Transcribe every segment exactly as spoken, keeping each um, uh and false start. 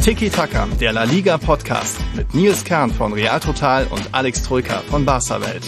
Tiki Taka, der La Liga Podcast mit Nils Kern von Real Total und Alex Troika von Barca Welt.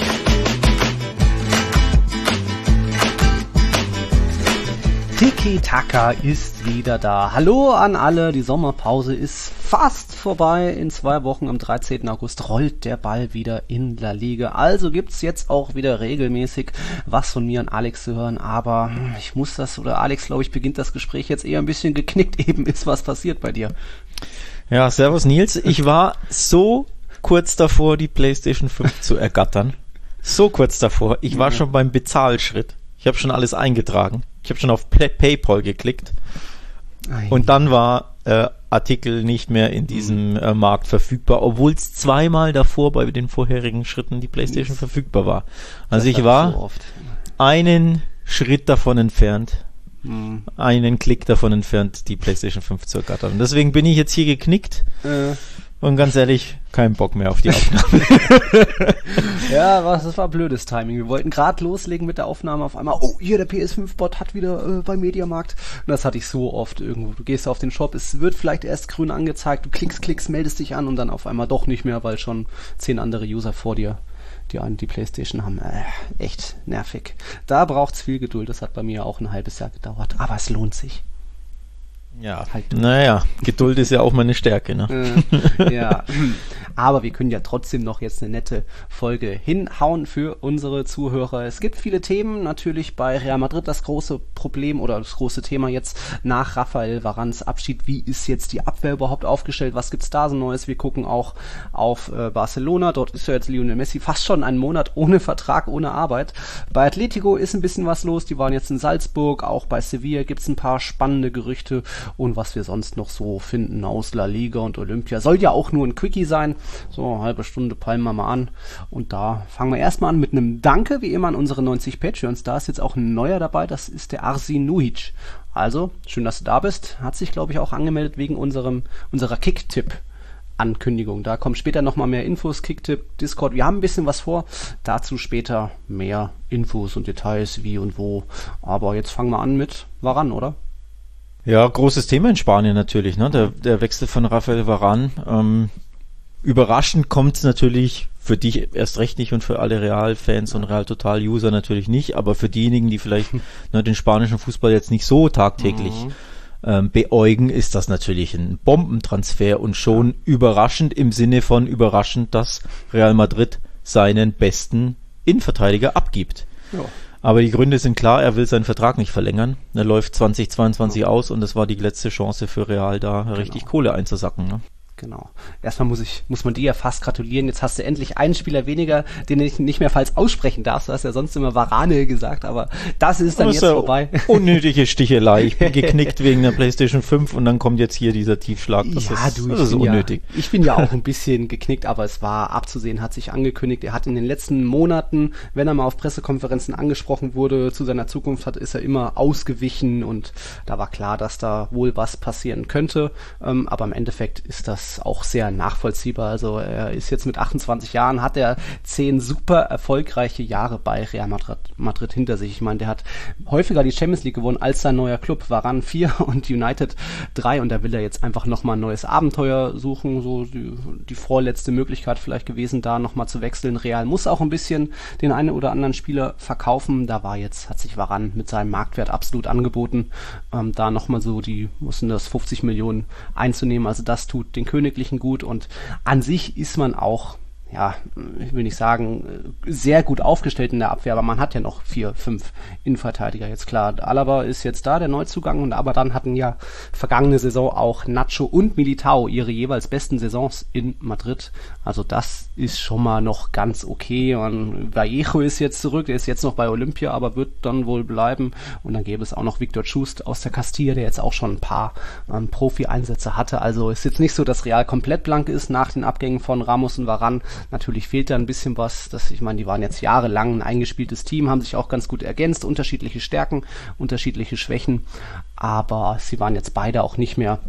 Tiki Taka ist wieder da. Hallo an alle, die Sommerpause ist fast vorbei. In zwei Wochen am dreizehnten August rollt der Ball wieder in La Liga. Also gibt's jetzt auch wieder regelmäßig was von mir an Alex zu hören. Aber ich muss das, oder Alex, glaube ich, beginnt das Gespräch jetzt eher ein bisschen geknickt. Eben ist was passiert bei dir. Ja, servus Nils. Ich war so kurz davor, die PlayStation fünf zu ergattern. So kurz davor. Ich war schon beim Bezahlschritt. Ich habe schon alles eingetragen. Ich habe schon auf Pay- PayPal geklickt. Ei. Und dann war äh, Artikel nicht mehr in diesem äh, Markt verfügbar, obwohl es zweimal davor bei den vorherigen Schritten die PlayStation verfügbar war. Also ich war so einen Schritt davon entfernt, hm. einen Klick davon entfernt, die PlayStation fünf zu ergattern. Und deswegen bin ich jetzt hier geknickt. Äh. Und ganz ehrlich, kein Bock mehr auf die Aufnahme. Ja, was, das war blödes Timing. Wir wollten gerade loslegen mit der Aufnahme, auf einmal, oh, hier der P S fünf Bot hat wieder äh, beim Mediamarkt. Und das hatte ich so oft irgendwo. Du gehst auf den Shop, es wird vielleicht erst grün angezeigt, du klickst, klickst, meldest dich an und dann auf einmal doch nicht mehr, weil schon zehn andere User vor dir die einen die PlayStation haben. Äh, echt nervig. Da braucht's viel Geduld. Das hat bei mir auch ein halbes Jahr gedauert. Aber es lohnt sich. Ja, halt. Naja, Geduld ist ja auch meine Stärke, ne? Äh, ja, aber wir können ja trotzdem noch jetzt eine nette Folge hinhauen für unsere Zuhörer. Es gibt viele Themen, natürlich bei Real Madrid das große Problem oder das große Thema jetzt nach Rafael Varans Abschied. Wie ist jetzt die Abwehr überhaupt aufgestellt? Was gibt's da so Neues? Wir gucken auch auf äh, Barcelona. Dort ist ja jetzt Lionel Messi fast schon einen Monat ohne Vertrag, ohne Arbeit. Bei Atletico ist ein bisschen was los. Die waren jetzt in Salzburg. Auch bei Sevilla gibt's ein paar spannende Gerüchte. Und was wir sonst noch so finden aus La Liga und Olympia. Soll ja auch nur ein Quickie sein. So, eine halbe Stunde peilen wir mal an. Und da fangen wir erstmal an mit einem Danke, wie immer, an unsere neunzig Patreons. Da ist jetzt auch ein neuer dabei, das ist der Arsin Nuhic. Also, schön, dass du da bist. Hat sich, glaube ich, auch angemeldet wegen unserem unserer Kicktipp Ankündigung. Da kommen später nochmal mehr Infos, Kicktipp, Discord. Wir haben ein bisschen was vor. Dazu später mehr Infos und Details, wie und wo. Aber jetzt fangen wir an mit Varane, oder? Ja, großes Thema in Spanien natürlich, ne? Der, der Wechsel von Rafael Varane. Ähm, überraschend kommt es natürlich für dich erst recht nicht und für alle Real-Fans und Real-Total-User natürlich nicht, aber für diejenigen, die vielleicht ne, den spanischen Fußball jetzt nicht so tagtäglich mhm. ähm, beäugen, ist das natürlich ein Bombentransfer und schon ja. überraschend im Sinne von überraschend, dass Real Madrid seinen besten Innenverteidiger abgibt. Ja. Aber die Gründe sind klar, er will seinen Vertrag nicht verlängern. Er läuft zwanzig zweiundzwanzig genau. aus und das war die letzte Chance für Real, da genau. richtig Kohle einzusacken. Ne? Genau. Erstmal muss ich, muss man dir ja fast gratulieren. Jetzt hast du endlich einen Spieler weniger, den du nicht mehr falsch aussprechen darfst. Du hast ja sonst immer Varane gesagt, aber das ist dann das ist jetzt ja vorbei. Unnötige Stichelei. Ich bin geknickt wegen der PlayStation fünf und dann kommt jetzt hier dieser Tiefschlag. Das ja, ist, du, das ist unnötig. Ja, ich bin ja auch ein bisschen geknickt, aber es war abzusehen, hat sich angekündigt. Er hat in den letzten Monaten, wenn er mal auf Pressekonferenzen angesprochen wurde, zu seiner Zukunft hat, ist er immer ausgewichen und da war klar, dass da wohl was passieren könnte. Ähm, aber im Endeffekt ist das auch sehr nachvollziehbar. Also er ist jetzt mit achtundzwanzig Jahren, hat er zehn super erfolgreiche Jahre bei Real Madrid, Madrid hinter sich. Ich meine, der hat häufiger die Champions League gewonnen als sein neuer Club. Varane vier und United drei und da will er jetzt einfach nochmal ein neues Abenteuer suchen. So die, die vorletzte Möglichkeit vielleicht gewesen, da nochmal zu wechseln. Real muss auch ein bisschen den einen oder anderen Spieler verkaufen. Da war jetzt, hat sich Varane mit seinem Marktwert absolut angeboten, ähm, da nochmal so die, mussten das fünfzig Millionen einzunehmen. Also das tut den Königlichen gut und an sich ist man auch, ja, ich will nicht sagen, sehr gut aufgestellt in der Abwehr, aber man hat ja noch vier, fünf Innenverteidiger. Jetzt klar, Alaba ist jetzt da, der Neuzugang, und aber dann hatten ja vergangene Saison auch Nacho und Militao ihre jeweils besten Saisons in Madrid. Also das ist schon mal noch ganz okay. Und Vallejo ist jetzt zurück, der ist jetzt noch bei Olympia, aber wird dann wohl bleiben. Und dann gäbe es auch noch Victor Schust aus der Castilla, der jetzt auch schon ein paar ähm, Profi-Einsätze hatte. Also ist jetzt nicht so, dass Real komplett blank ist nach den Abgängen von Ramos und Varane. Natürlich fehlt da ein bisschen was. Das, ich meine, die waren jetzt jahrelang ein eingespieltes Team, haben sich auch ganz gut ergänzt, unterschiedliche Stärken, unterschiedliche Schwächen, aber sie waren jetzt beide auch nicht mehr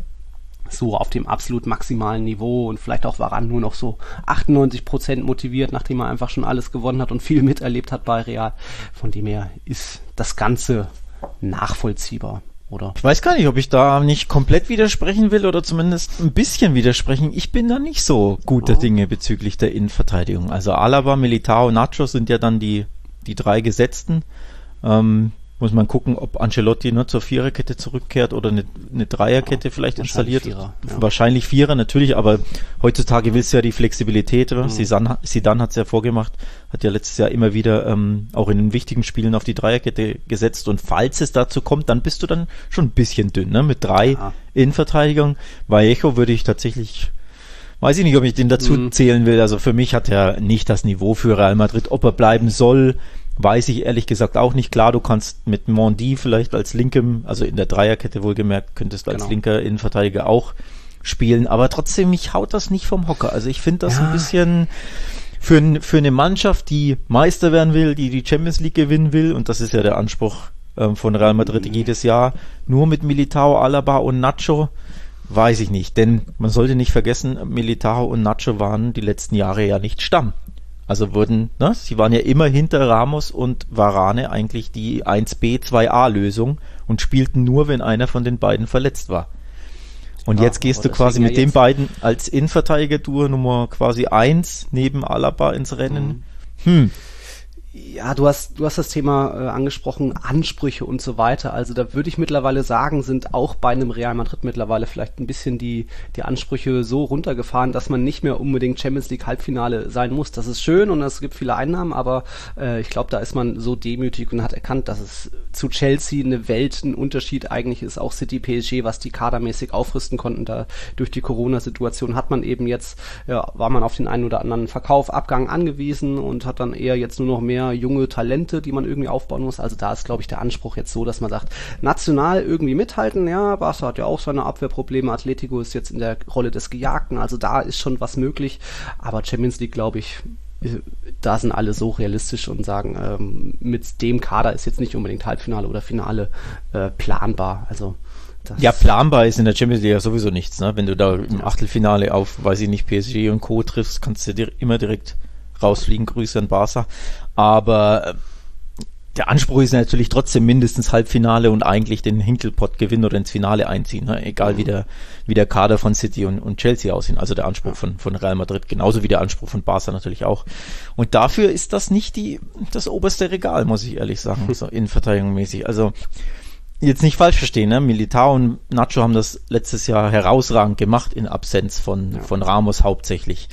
so auf dem absolut maximalen Niveau und vielleicht auch Varane nur noch so achtundneunzig Prozent motiviert, nachdem er einfach schon alles gewonnen hat und viel miterlebt hat bei Real. Von dem her ist das Ganze nachvollziehbar. oder? Ich weiß gar nicht, ob ich da nicht komplett widersprechen will oder zumindest ein bisschen widersprechen. Ich bin da nicht so guter oh. Dinge bezüglich der Innenverteidigung. Also Alaba, Militao, Nacho sind ja dann die, die drei Gesetzten. Ähm, muss man gucken, ob Ancelotti nur zur Viererkette zurückkehrt oder eine, eine Dreierkette ja, vielleicht installiert. Vierer, ja. Wahrscheinlich Vierer natürlich, aber heutzutage willst du ja die Flexibilität. Mhm. Zidane, Zidane hat es ja vorgemacht, hat ja letztes Jahr immer wieder ähm, auch in den wichtigen Spielen auf die Dreierkette gesetzt und falls es dazu kommt, dann bist du dann schon ein bisschen dünn, ne? Mit drei ja. Innenverteidigern. Vallejo würde ich tatsächlich, weiß ich nicht, ob ich den dazu mhm. zählen will. Also für mich hat er nicht das Niveau für Real Madrid. Ob er bleiben soll, weiß ich ehrlich gesagt auch nicht. Klar, du kannst mit Mondi vielleicht als linkem, also in der Dreierkette wohlgemerkt, könntest als genau. linker Innenverteidiger auch spielen, aber trotzdem, mich haut das nicht vom Hocker. Also ich finde das ja. ein bisschen für, für eine Mannschaft, die Meister werden will, die die Champions League gewinnen will, und das ist ja der Anspruch ähm, von Real Madrid mhm. jedes Jahr, nur mit Militao, Alaba und Nacho, weiß ich nicht. Denn man sollte nicht vergessen, Militao und Nacho waren die letzten Jahre ja nicht Stamm. Also wurden, ne, sie waren ja immer hinter Ramos und Varane eigentlich die eins B, zwei A Lösung und spielten nur, wenn einer von den beiden verletzt war. Und ja, jetzt gehst du quasi mit ja den beiden als Innenverteidiger-Duo Nummer quasi eins neben Alaba ins Rennen. Mhm. Hm. Ja, du hast du hast das Thema äh, angesprochen, Ansprüche und so weiter. Also da würde ich mittlerweile sagen, sind auch bei einem Real Madrid mittlerweile vielleicht ein bisschen die die Ansprüche so runtergefahren, dass man nicht mehr unbedingt Champions League Halbfinale sein muss. Das ist schön und es gibt viele Einnahmen, aber äh, ich glaube, da ist man so demütig und hat erkannt, dass es zu Chelsea eine Welt, ein Unterschied eigentlich ist. Auch City, P S G, was die kadermäßig aufrüsten konnten, da durch die Corona-Situation hat man eben jetzt, ja, war man auf den einen oder anderen Verkauf, Abgang angewiesen und hat dann eher jetzt nur noch mehr junge Talente, die man irgendwie aufbauen muss. Also da ist, glaube ich, der Anspruch jetzt so, dass man sagt, national irgendwie mithalten. Ja, Barca hat ja auch seine Abwehrprobleme. Atletico ist jetzt in der Rolle des Gejagten. Also da ist schon was möglich. Aber Champions League, glaube ich, da sind alle so realistisch und sagen, ähm, mit dem Kader ist jetzt nicht unbedingt Halbfinale oder Finale äh, planbar. Also das ja, planbar ist in der Champions League ja sowieso nichts. Ne? Wenn du da im Achtelfinale auf, weiß ich nicht, P S G und Co. triffst, kannst du dir immer direkt rausfliegen. Grüße an Barca. Aber der Anspruch ist natürlich trotzdem mindestens Halbfinale und eigentlich den Hinkelpott gewinnen oder ins Finale einziehen, ne? Egal mhm. wie der wie der Kader von City und, und Chelsea aussehen. Also der Anspruch von, von Real Madrid, genauso wie der Anspruch von Barca natürlich auch. Und dafür ist das nicht die das oberste Regal, muss ich ehrlich sagen, so innenverteidigungsmäßig. Also jetzt nicht falsch verstehen, ne? Militao und Nacho haben das letztes Jahr herausragend gemacht in Absenz von, ja. von Ramos hauptsächlich.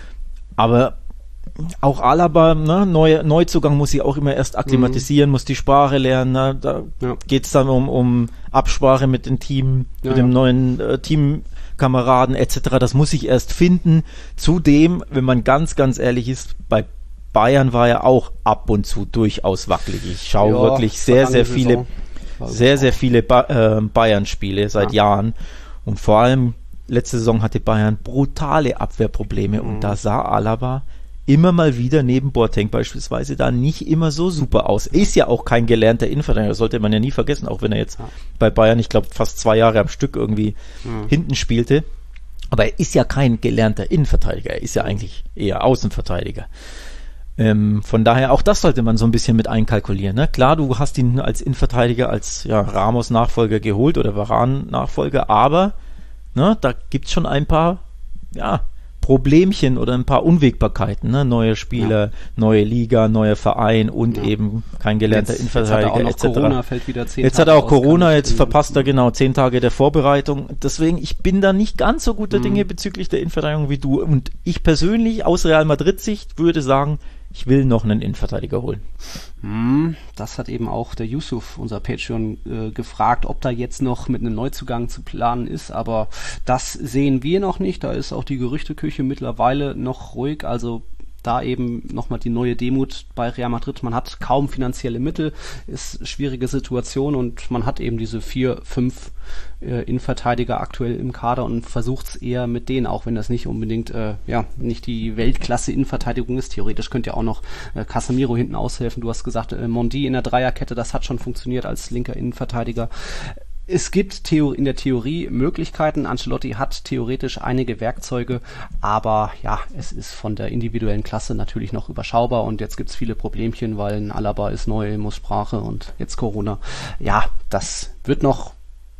Aber auch Alaba, ne, Neu, Neuzugang muss sich auch immer erst akklimatisieren, mhm. muss die Sprache lernen, ne, da ja. geht es dann um, um Absprache mit dem Team, ja, mit dem ja. neuen äh, Teamkameraden et cetera. Das muss ich erst finden. Zudem, wenn man ganz, ganz ehrlich ist, bei Bayern war er auch ab und zu durchaus wackelig. Ich schaue ja, wirklich sehr, sehr viele, sehr, sehr viele ba- äh, Bayern-Spiele seit ja. Jahren und vor allem letzte Saison hatte Bayern brutale Abwehrprobleme mhm. und da sah Alaba immer mal wieder neben Boateng beispielsweise da nicht immer so super aus. Ist ja auch kein gelernter Innenverteidiger, das sollte man ja nie vergessen, auch wenn er jetzt ja. bei Bayern, ich glaube, fast zwei Jahre am Stück irgendwie mhm. hinten spielte. Aber er ist ja kein gelernter Innenverteidiger, er ist ja eigentlich eher Außenverteidiger. Ähm, von daher, auch das sollte man so ein bisschen mit einkalkulieren. Ne? Klar, du hast ihn als Innenverteidiger, als ja, Ramos-Nachfolger geholt oder Varane-Nachfolger, aber ne, da gibt's schon ein paar, ja, Problemchen oder ein paar Unwägbarkeiten, ne? Neue Spieler, ja. neue Liga, neuer Verein und ja. eben kein gelernter Innenverteidiger et cetera. Corona fällt wieder zehn jetzt Tage hat er auch Corona, jetzt verpasst er genau zehn Tage der Vorbereitung. Deswegen, ich bin da nicht ganz so guter mhm. Dinge bezüglich der Innenverteidigung wie du. Und ich persönlich aus Real Madrid-Sicht würde sagen, ich will noch einen Innenverteidiger holen. Das hat eben auch der Yusuf, unser Patreon, äh, gefragt, ob da jetzt noch mit einem Neuzugang zu planen ist, aber das sehen wir noch nicht. Da ist auch die Gerüchteküche mittlerweile noch ruhig, also da eben nochmal die neue Demut bei Real Madrid. Man hat kaum finanzielle Mittel, ist eine schwierige Situation und man hat eben diese vier, fünf äh, Innenverteidiger aktuell im Kader und versucht es eher mit denen, auch wenn das nicht unbedingt, äh, ja, nicht die Weltklasse-Innenverteidigung ist. Theoretisch könnte ja auch noch äh, Casemiro hinten aushelfen. Du hast gesagt, äh, Mondi in der Dreierkette, das hat schon funktioniert als linker Innenverteidiger. Es gibt Theo- in der Theorie Möglichkeiten. Ancelotti hat theoretisch einige Werkzeuge, aber ja, es ist von der individuellen Klasse natürlich noch überschaubar und jetzt gibt's viele Problemchen, weil ein Alaba ist neu, muss Sprache und jetzt Corona. Ja, das wird noch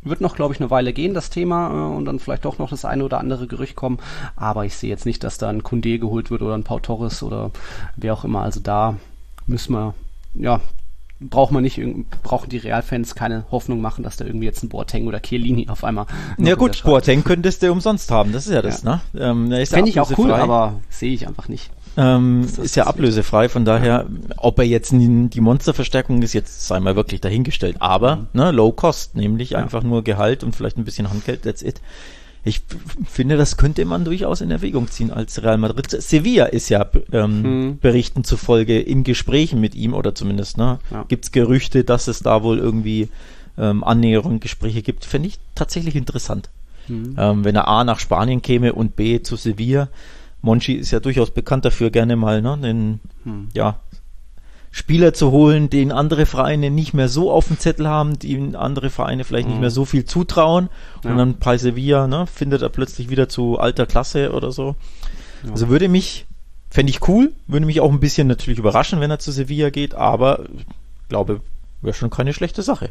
wird noch, glaube ich, eine Weile gehen, das Thema, äh, und dann vielleicht doch noch das eine oder andere Gerücht kommen, aber ich sehe jetzt nicht, dass da ein Koundé geholt wird oder ein Pau Torres oder wer auch immer, also da müssen wir, ja, braucht man nicht, brauchen die Real-Fans keine Hoffnung machen, dass da irgendwie jetzt ein Boateng oder Chiellini auf einmal... Ja gut, Boateng könntest du umsonst haben, das ist ja das, ja. ne? Ähm, Fände ich auch cool, aber sehe ich einfach nicht. Ähm, ist, ist ja ablösefrei, von daher, ja. ob er jetzt die Monsterverstärkung ist, jetzt sei mal wirklich dahingestellt, aber mhm. ne, Low Cost, nämlich ja. einfach nur Gehalt und vielleicht ein bisschen Handgeld, that's it. Ich finde, das könnte man durchaus in Erwägung ziehen als Real Madrid. Sevilla ist ja ähm, mhm. Berichten zufolge in Gesprächen mit ihm, oder zumindest ne, ja. gibt es Gerüchte, dass es da wohl irgendwie ähm, Annäherung, Gespräche gibt. Fände ich tatsächlich interessant. Mhm. Ähm, wenn er A nach Spanien käme und B zu Sevilla. Monchi ist ja durchaus bekannt dafür, gerne mal ne, den hm. ja, Spieler zu holen, den andere Vereine nicht mehr so auf dem Zettel haben, die andere Vereine vielleicht hm. nicht mehr so viel zutrauen. Ja. Und dann bei Sevilla ne, findet er plötzlich wieder zu alter Klasse oder so. Ja. Also würde mich, fände ich cool, würde mich auch ein bisschen natürlich überraschen, wenn er zu Sevilla geht, aber ich glaube, wäre schon keine schlechte Sache.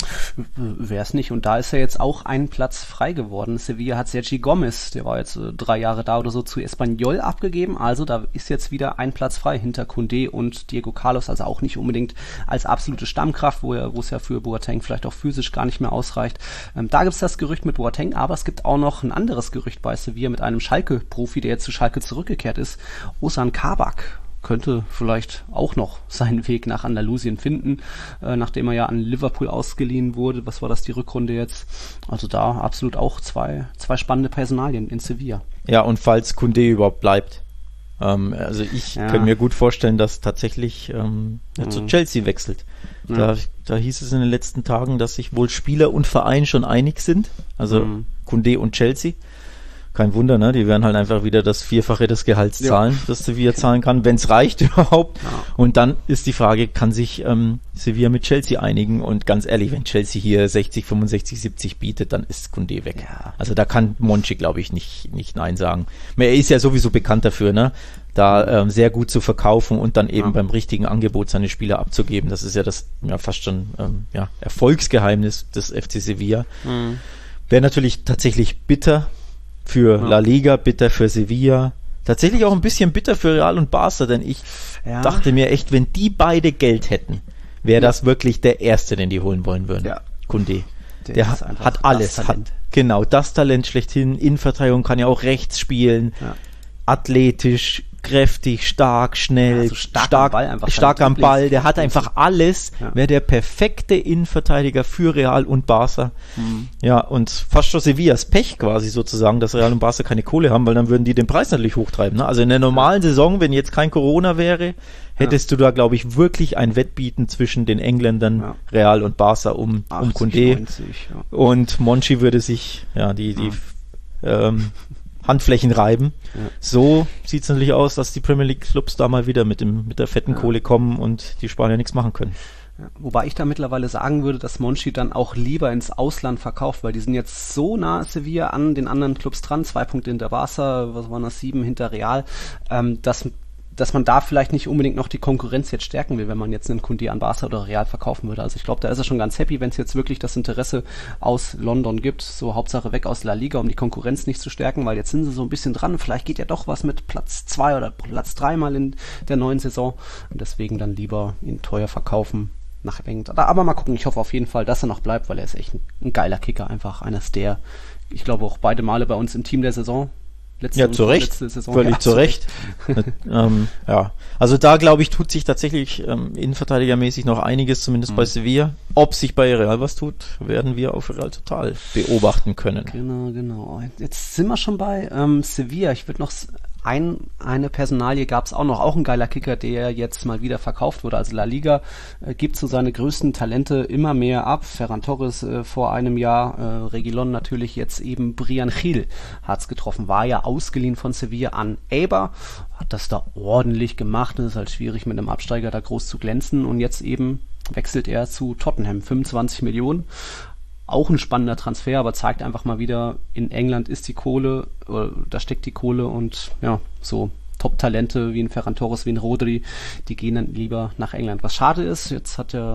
Wäre es nicht. Und da ist ja jetzt auch ein Platz frei geworden. Sevilla hat Sergi Gomez, der war jetzt äh, drei Jahre da oder so, zu Espanyol abgegeben. Also da ist jetzt wieder ein Platz frei hinter Koundé und Diego Carlos. Also auch nicht unbedingt als absolute Stammkraft, wo er, wo es ja für Boateng vielleicht auch physisch gar nicht mehr ausreicht. Ähm, da gibt es das Gerücht mit Boateng, aber es gibt auch noch ein anderes Gerücht bei Sevilla mit einem Schalke-Profi, der jetzt zu Schalke zurückgekehrt ist. Ozan Kabak könnte vielleicht auch noch seinen Weg nach Andalusien finden, äh, nachdem er ja an Liverpool ausgeliehen wurde. Was war das, die Rückrunde jetzt? Also da absolut auch zwei, zwei spannende Personalien in Sevilla. Ja, und falls Koundé überhaupt bleibt. Ähm, also ich ja. kann mir gut vorstellen, dass tatsächlich ähm, er mhm. zu Chelsea wechselt. Da, ja. da hieß es in den letzten Tagen, dass sich wohl Spieler und Verein schon einig sind. Also mhm. Koundé und Chelsea. Kein Wunder, ne? Die werden halt einfach wieder das Vierfache des Gehalts zahlen, ja. das Sevilla zahlen kann, wenn es reicht überhaupt. Ja. Und dann ist die Frage, kann sich ähm, Sevilla mit Chelsea einigen? Und ganz ehrlich, wenn Chelsea hier sechzig, fünfundsechzig, siebzig bietet, dann ist Koundé weg. Ja. Also da kann Monchi, glaube ich, nicht, nicht Nein sagen. Er ist ja sowieso bekannt dafür, ne? Da ähm, sehr gut zu verkaufen und dann eben ja. beim richtigen Angebot seine Spieler abzugeben. Das ist ja das ja fast schon ähm, ja, Erfolgsgeheimnis des F C Sevilla. Mhm. Wäre natürlich tatsächlich bitter für ja. La Liga, bitter für Sevilla. Tatsächlich auch ein bisschen bitter für Real und Barca, denn ich ja. dachte mir echt, wenn die beide Geld hätten, wäre ja. das wirklich der Erste, den die holen wollen würden. Ja. Koundé. Der, der hat, hat alles. Hat, genau, das Talent schlechthin. Innenverteidigung, kann ja auch rechts spielen. Ja. Athletisch, kräftig, stark, schnell, ja, also stark, stark am Ball, einfach stark am Ball. Der hat einfach alles. Ja. Wäre der perfekte Innenverteidiger für Real und Barca. Mhm. Ja, und fast schon Sevillas Pech quasi sozusagen, dass Real und Barca keine Kohle haben, weil dann würden die den Preis natürlich hochtreiben. Ne? Also in der normalen ja. Saison, wenn jetzt kein Corona wäre, hättest ja. du da, glaube ich, wirklich ein Wettbieten zwischen den Engländern, ja. Real und Barca um, um Koundé. neunzig, ja. Und Monchi würde sich ja die, die ja. ähm, Handflächen reiben. Ja. So sieht es natürlich aus, dass die Premier League Clubs da mal wieder mit dem mit der fetten ja. Kohle kommen und die Spanier nichts machen können. Ja, wobei ich da mittlerweile sagen würde, dass Monchi dann auch lieber ins Ausland verkauft, weil die sind jetzt so nah Sevilla an den anderen Clubs dran, zwei Punkte hinter Barca, was waren das, sieben hinter Real, ähm, dass dass man da vielleicht nicht unbedingt noch die Konkurrenz jetzt stärken will, wenn man jetzt einen Koundé an Barca oder Real verkaufen würde. Also ich glaube, da ist er schon ganz happy, wenn es jetzt wirklich das Interesse aus London gibt, so Hauptsache weg aus La Liga, um die Konkurrenz nicht zu stärken, weil jetzt sind sie so ein bisschen dran, vielleicht geht ja doch was mit Platz zwei oder Platz drei mal in der neuen Saison und deswegen dann lieber ihn teuer verkaufen nach England. Aber mal gucken, ich hoffe auf jeden Fall, dass er noch bleibt, weil er ist echt ein, ein geiler Kicker, einfach eines der, ich glaube auch beide Male bei uns im Team der Saison. Letzte ja, zu Recht. Saison. Völlig ja, zu Recht. Recht. ähm, ja. Also da, glaube ich, tut sich tatsächlich ähm, innenverteidigermäßig noch einiges, zumindest mhm. bei Sevilla. Ob sich bei Real was tut, werden wir auf Real Total beobachten können. Genau, genau. Jetzt sind wir schon bei ähm, Sevilla. Ich würde noch ein, eine Personalie gab es auch noch, auch ein geiler Kicker, der jetzt mal wieder verkauft wurde. Also La Liga äh, gibt so seine größten Talente immer mehr ab. Ferran Torres äh, vor einem Jahr, äh, Reguilón natürlich, jetzt eben Brian Gil hat's getroffen. War ja ausgeliehen von Sevilla an Eibar, hat das da ordentlich gemacht. Es ist halt schwierig mit einem Absteiger da groß zu glänzen und jetzt eben wechselt er zu Tottenham, fünfundzwanzig Millionen. Auch ein spannender Transfer, aber zeigt einfach mal wieder, in England ist die Kohle, oder da steckt die Kohle und ja, so Top-Talente wie ein Ferran Torres, wie ein Rodri, die gehen dann lieber nach England. Was schade ist, jetzt hat der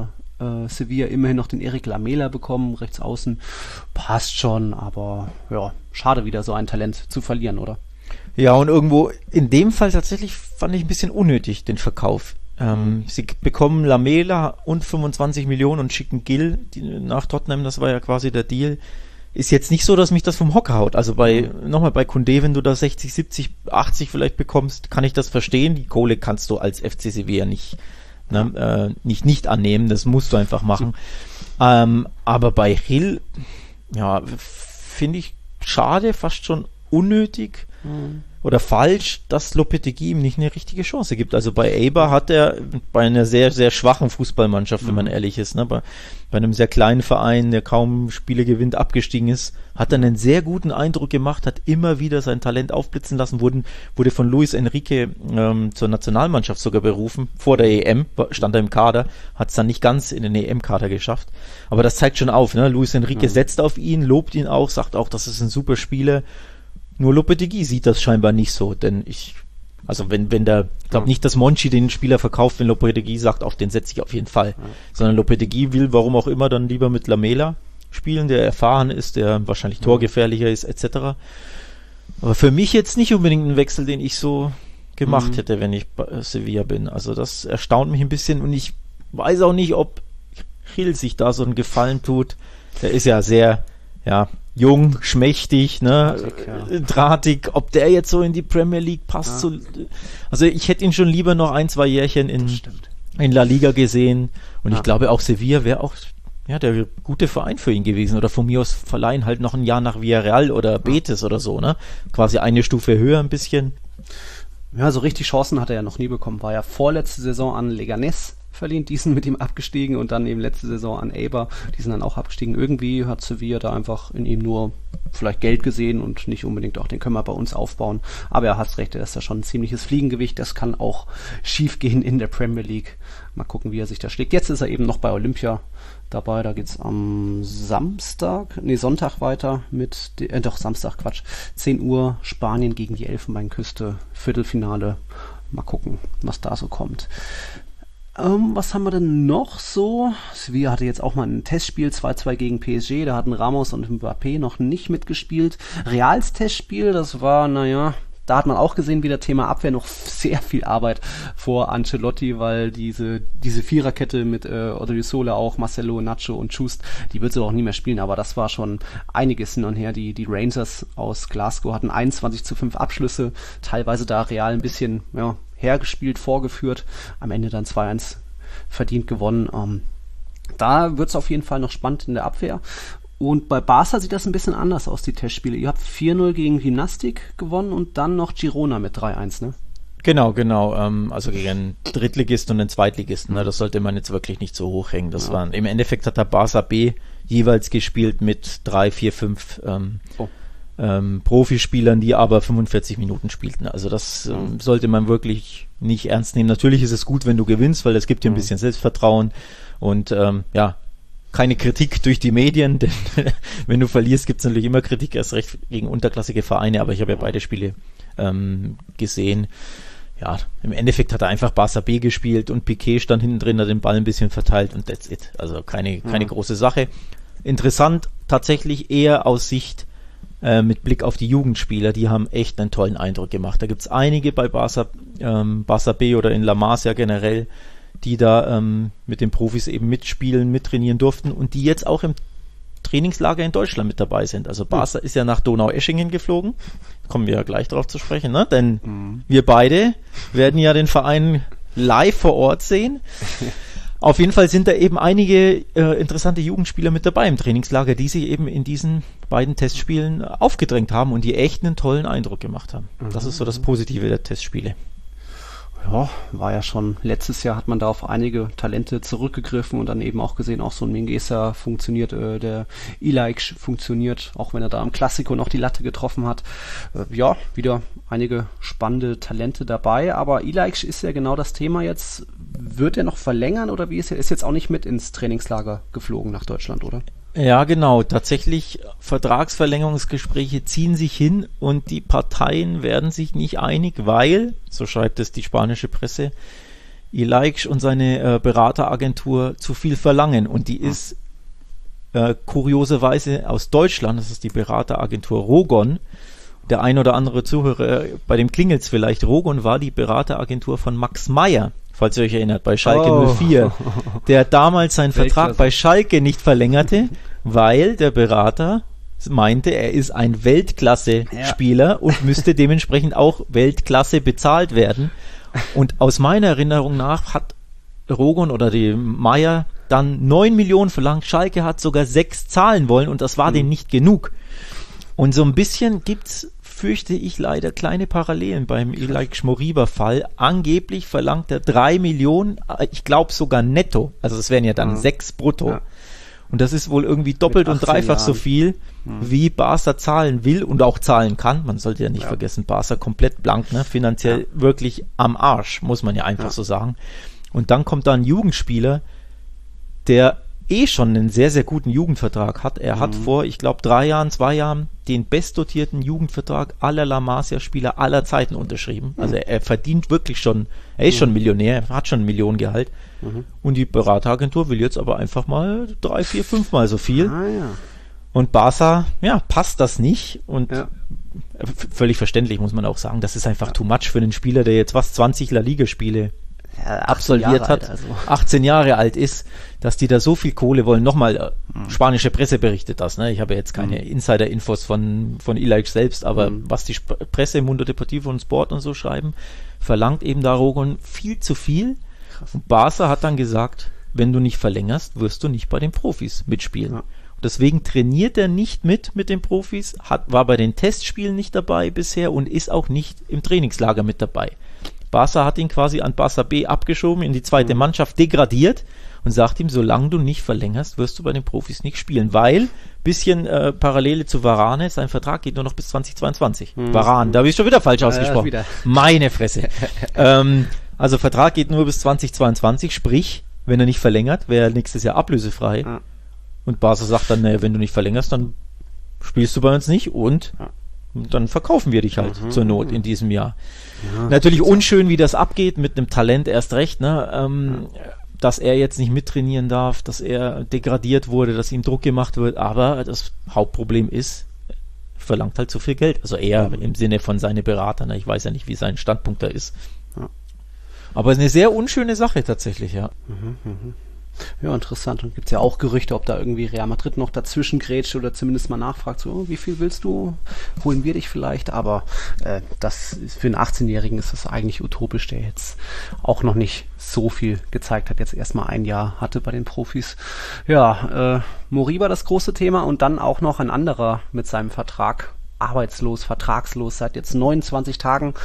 äh, Sevilla immerhin noch den Eric Lamela bekommen, rechts außen. Passt schon, aber ja, schade wieder so ein Talent zu verlieren, oder? Ja, und irgendwo in dem Fall tatsächlich fand ich ein bisschen unnötig, den Verkauf. Ähm, sie bekommen Lamela und fünfundzwanzig Millionen und schicken Gil die, nach Tottenham, das war ja quasi der Deal. Ist jetzt nicht so, dass mich das vom Hocker haut. Also bei, nochmal bei Koundé, wenn du da sechzig, siebzig, achtzig vielleicht bekommst, kann ich das verstehen. Die Kohle kannst du als F C Sevilla nicht, ne, äh, nicht, nicht annehmen. Das musst du einfach machen. Ähm, aber bei Gil, ja, finde ich schade, fast schon unnötig. Mhm. Oder falsch, dass Lopetegui ihm nicht eine richtige Chance gibt. Also bei Eibar hat er bei einer sehr, sehr schwachen Fußballmannschaft, wenn mhm. man ehrlich ist, ne, bei, bei einem sehr kleinen Verein, der kaum Spiele gewinnt, abgestiegen ist, hat er einen sehr guten Eindruck gemacht, hat immer wieder sein Talent aufblitzen lassen, wurden, wurde von Luis Enrique ähm, zur Nationalmannschaft sogar berufen, vor der E M, stand er im Kader, hat es dann nicht ganz in den E M-Kader geschafft. Aber das zeigt schon auf, ne? Luis Enrique mhm. setzt auf ihn, lobt ihn auch, sagt auch, das ist ein super Spieler. Nur Lopetegui sieht das scheinbar nicht so, denn ich, also wenn, wenn der, ich glaube nicht, dass Monchi den Spieler verkauft, wenn Lopetegui sagt, auf den setze ich auf jeden Fall, ja. sondern Lopetegui will, warum auch immer, dann lieber mit Lamela spielen, der erfahren ist, der wahrscheinlich ja. torgefährlicher ist, et cetera. Aber für mich jetzt nicht unbedingt ein Wechsel, den ich so gemacht mhm. hätte, wenn ich bei Sevilla bin. Also das erstaunt mich ein bisschen und ich weiß auch nicht, ob Gil sich da so einen Gefallen tut. Der ist ja sehr, ja, jung, schmächtig, ne, drahtig, ja. drahtig, ob der jetzt so in die Premier League passt. Ja. So, also ich hätte ihn schon lieber noch ein, zwei Jährchen in, in La Liga gesehen und ja. ich glaube auch Sevilla wäre auch ja, der gute Verein für ihn gewesen oder von mir aus verleihen halt noch ein Jahr nach Villarreal oder Betis ja. oder so, ne, quasi eine Stufe höher ein bisschen. Ja, so richtig Chancen hat er ja noch nie bekommen, war ja vorletzte Saison an Leganés verliehen, die sind mit ihm abgestiegen und dann eben letzte Saison an Eibar, die sind dann auch abgestiegen. Irgendwie hat Sevilla da einfach in ihm nur vielleicht Geld gesehen und nicht unbedingt auch den können wir bei uns aufbauen. Aber er hat recht, er ist ja schon ein ziemliches Fliegengewicht, das kann auch schief gehen in der Premier League. Mal gucken, wie er sich da schlägt. Jetzt ist er eben noch bei Olympia dabei, da geht's am Samstag, nee, Sonntag weiter mit, äh, doch, Samstag, Quatsch, zehn Uhr, Spanien gegen die Elfenbeinküste, Viertelfinale. Mal gucken, was da so kommt. Um, was haben wir denn noch so? Sevilla hatte jetzt auch mal ein Testspiel, zwei zwei gegen P S G, da hatten Ramos und Mbappé noch nicht mitgespielt. Reals Testspiel, das war, naja, da hat man auch gesehen, wie der Thema Abwehr noch sehr viel Arbeit vor Ancelotti, weil diese diese Viererkette mit äh, Odriozola auch, Marcelo, Nacho und Schust, die wird sie auch nie mehr spielen, aber das war schon einiges hin und her. Die, die Rangers aus Glasgow hatten einundzwanzig zu fünf Abschlüsse, teilweise da Real ein bisschen, ja, hergespielt, vorgeführt, am Ende dann zwei eins verdient gewonnen. Ähm, da wird es auf jeden Fall noch spannend in der Abwehr. Und bei Barca sieht das ein bisschen anders aus, die Testspiele. Ihr habt vier null gegen Gymnastik gewonnen und dann noch Girona mit drei eins, ne? Genau, genau. Ähm, also gegen einen Drittligisten und einen Zweitligisten. Ne? Das sollte man jetzt wirklich nicht so hochhängen. Das ja. waren, im Endeffekt hat der Barca B jeweils gespielt mit drei, vier, fünf ähm, oh. Ähm, Profispielern, die aber fünfundvierzig Minuten spielten. Also das ähm, sollte man wirklich nicht ernst nehmen. Natürlich ist es gut, wenn du gewinnst, weil das gibt dir ein bisschen Selbstvertrauen und ähm, ja, keine Kritik durch die Medien, denn wenn du verlierst, gibt es natürlich immer Kritik, erst recht gegen unterklassige Vereine, aber ich habe ja beide Spiele ähm, gesehen. Ja, im Endeffekt hat er einfach Barca B gespielt und Piqué stand hinten drin, hat den Ball ein bisschen verteilt und that's it. Also keine, keine mhm. große Sache. Interessant tatsächlich eher aus Sicht mit Blick auf die Jugendspieler, die haben echt einen tollen Eindruck gemacht. Da gibt es einige bei Barca, ähm, Barca B oder in La Masia generell, die da ähm, mit den Profis eben mitspielen, mittrainieren durften und die jetzt auch im Trainingslager in Deutschland mit dabei sind. Also Barca mhm. ist ja nach Donaueschingen geflogen, kommen wir ja gleich darauf zu sprechen, ne? Denn mhm. wir beide werden ja den Verein live vor Ort sehen. Auf jeden Fall sind da eben einige äh, interessante Jugendspieler mit dabei im Trainingslager, die sich eben in diesen beiden Testspielen aufgedrängt haben und die echt einen tollen Eindruck gemacht haben. Mhm. Das ist so das Positive der Testspiele. Ja, war ja schon, letztes Jahr hat man da auf einige Talente zurückgegriffen und dann eben auch gesehen, auch so ein Mingueza funktioniert, äh, der Ilaix funktioniert, auch wenn er da am Klassiko noch die Latte getroffen hat. Äh, ja, wieder einige spannende Talente dabei, aber Ilaix ist ja genau das Thema jetzt. Wird er noch verlängern oder wie ist er? Ist jetzt auch nicht mit ins Trainingslager geflogen nach Deutschland, oder? Ja, genau. Tatsächlich, Vertragsverlängerungsgespräche ziehen sich hin und die Parteien werden sich nicht einig, weil, so schreibt es die spanische Presse, Ilaic und seine äh, Berateragentur zu viel verlangen. Und die ist äh, kurioserweise aus Deutschland, das ist die Berateragentur Rogon. Der ein oder andere Zuhörer, bei dem klingelt's vielleicht, Rogon war die Berateragentur von Max Meyer, falls ihr euch erinnert, bei Schalke oh. null vier, der damals seinen Vertrag bei Schalke nicht verlängerte, weil der Berater meinte, er ist ein Weltklasse-Spieler ja. und müsste dementsprechend auch Weltklasse bezahlt werden. Und aus meiner Erinnerung nach hat Rogon oder die Meyer dann neun Millionen verlangt, Schalke hat sogar sechs zahlen wollen und das war mhm. denen nicht genug. Und so ein bisschen gibt's, fürchte ich leider, kleine Parallelen beim Ilaic Moriba-Fall. Angeblich verlangt er drei Millionen, ich glaube sogar netto, also das wären ja dann ja. sechs brutto. Ja. Und das ist wohl irgendwie doppelt und dreifach Jahren. so viel, mhm. wie Barca zahlen will und auch zahlen kann. Man sollte ja nicht ja. vergessen, Barca komplett blank, ne? Finanziell ja. wirklich am Arsch, muss man ja einfach ja. so sagen. Und dann kommt da ein Jugendspieler, der eh schon einen sehr, sehr guten Jugendvertrag hat. Er mhm. hat vor, ich glaube, drei Jahren, zwei Jahren den bestdotierten Jugendvertrag aller La Masia-Spieler aller Zeiten unterschrieben. Mhm. Also er, er verdient wirklich schon, er ist mhm. schon Millionär, er hat schon ein Millionengehalt. Mhm. Und die Berateragentur will jetzt aber einfach mal drei, vier, fünfmal so viel. Ah, ja. Und Barca, ja, passt das nicht. Und ja. f- völlig verständlich, muss man auch sagen. Das ist einfach ja. too much für einen Spieler, der jetzt was zwanzig La Liga-Spiele ja, absolviert hat, alt, also. achtzehn Jahre alt ist, dass die da so viel Kohle wollen. Nochmal, äh, mhm. spanische Presse berichtet das, ne? Ich habe jetzt keine mhm. Insider-Infos von, von Ilaic selbst, aber mhm. was die Sp- Presse, Mundo Deportivo und Sport und so schreiben, verlangt eben da Rogon viel zu viel. Krass. Und Barca hat dann gesagt, wenn du nicht verlängerst, wirst du nicht bei den Profis mitspielen. Ja. Deswegen trainiert er nicht mit mit den Profis, hat, war bei den Testspielen nicht dabei bisher und ist auch nicht im Trainingslager mit dabei. Barca hat ihn quasi an Barca B abgeschoben, in die zweite mhm. Mannschaft degradiert und sagt ihm, solange du nicht verlängerst, wirst du bei den Profis nicht spielen, weil, bisschen äh, Parallele zu Varane, sein Vertrag geht nur noch bis zwanzig zweiundzwanzig. Mhm. Varane, da habe ich schon wieder falsch ja, ausgesprochen. Ja, wieder. Meine Fresse. ähm, also Vertrag geht nur bis zwanzig zweiundzwanzig, sprich, wenn er nicht verlängert, wäre er nächstes Jahr ablösefrei. Ja. Und Barca sagt dann, naja, wenn du nicht verlängerst, dann spielst du bei uns nicht und ja. dann verkaufen wir dich halt mhm. zur Not in diesem Jahr. Ja, natürlich unschön, wie das abgeht, mit einem Talent erst recht, ne? Ähm, ja. dass er jetzt nicht mittrainieren darf, dass er degradiert wurde, dass ihm Druck gemacht wird, aber das Hauptproblem ist, verlangt halt zu viel Geld. Also er mhm. im Sinne von seinen Beratern, ne? Ich weiß ja nicht, wie sein Standpunkt da ist. Ja. Aber es ist eine sehr unschöne Sache tatsächlich, ja. Mhm, mh. Ja, interessant. Und gibt es ja auch Gerüchte, ob da irgendwie Real Madrid noch dazwischen grätscht oder zumindest mal nachfragt, so, oh, wie viel willst du? Holen wir dich vielleicht? Aber äh, das ist, für einen achtzehnjährigen ist das eigentlich utopisch, der jetzt auch noch nicht so viel gezeigt hat, jetzt erstmal ein Jahr hatte bei den Profis. Ja, äh, Moriba das große Thema und dann auch noch ein anderer mit seinem Vertrag, arbeitslos, vertragslos seit jetzt neunundzwanzig Tagen.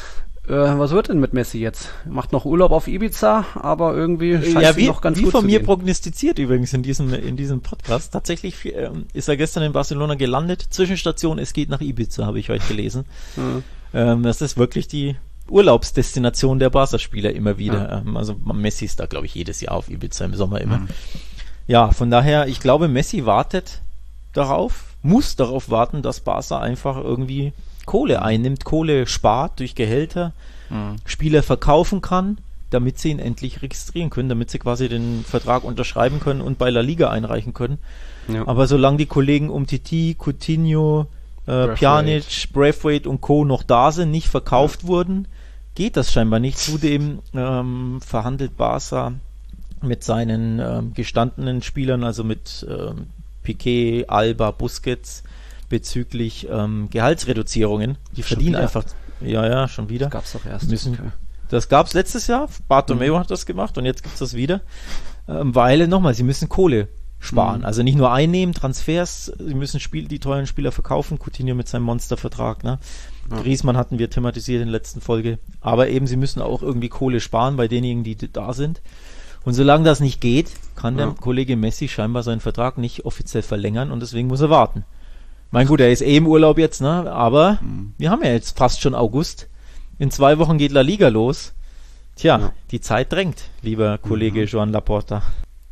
Äh, was wird denn mit Messi jetzt? Macht noch Urlaub auf Ibiza, aber irgendwie scheint ja, es wie, noch ganz wie gut von zu mir gehen. Prognostiziert übrigens in diesem, in diesem Podcast. Tatsächlich ähm, ist er gestern in Barcelona gelandet. Zwischenstation, es geht nach Ibiza, habe ich heute gelesen. Mhm. Ähm, das ist wirklich die Urlaubsdestination der Barca-Spieler immer wieder. Ja. Ähm, also Messi ist da, glaube ich, jedes Jahr auf Ibiza im Sommer immer. Mhm. Ja, von daher, ich glaube, Messi wartet darauf, muss darauf warten, dass Barca einfach irgendwie Kohle einnimmt, Kohle spart durch Gehälter, mhm. Spieler verkaufen kann, damit sie ihn endlich registrieren können, damit sie quasi den Vertrag unterschreiben können und bei La Liga einreichen können. Ja. Aber solange die Kollegen Umtiti, Coutinho, äh, Pjanic, Braithwaite und Co. noch da sind, nicht verkauft ja. wurden, geht das scheinbar nicht. Zudem ähm, verhandelt Barca mit seinen ähm, gestandenen Spielern, also mit ähm, Piqué, Alba, Busquets, bezüglich ähm, Gehaltsreduzierungen. Die schon verdienen wieder? einfach, ja, ja, schon wieder. Das gab's doch erst. Müssen, okay. Das gab's letztes Jahr. Bartomeu mhm. hat das gemacht und jetzt gibt's das wieder. Ähm, weil, nochmal, sie müssen Kohle sparen. Mhm. Also nicht nur einnehmen, Transfers, sie müssen Spiel, die teuren Spieler verkaufen. Coutinho mit seinem Monstervertrag, ne? Mhm. Griezmann hatten wir thematisiert in der letzten Folge. Aber eben, sie müssen auch irgendwie Kohle sparen bei denjenigen, die da sind. Und solange das nicht geht, kann ja. der Kollege Messi scheinbar seinen Vertrag nicht offiziell verlängern und deswegen muss er warten. Mein gut, er ist eh im Urlaub jetzt, ne? Aber mhm. wir haben ja jetzt fast schon August. In zwei Wochen geht La Liga los. Tja, ja. die Zeit drängt, lieber Kollege mhm. Joan Laporta.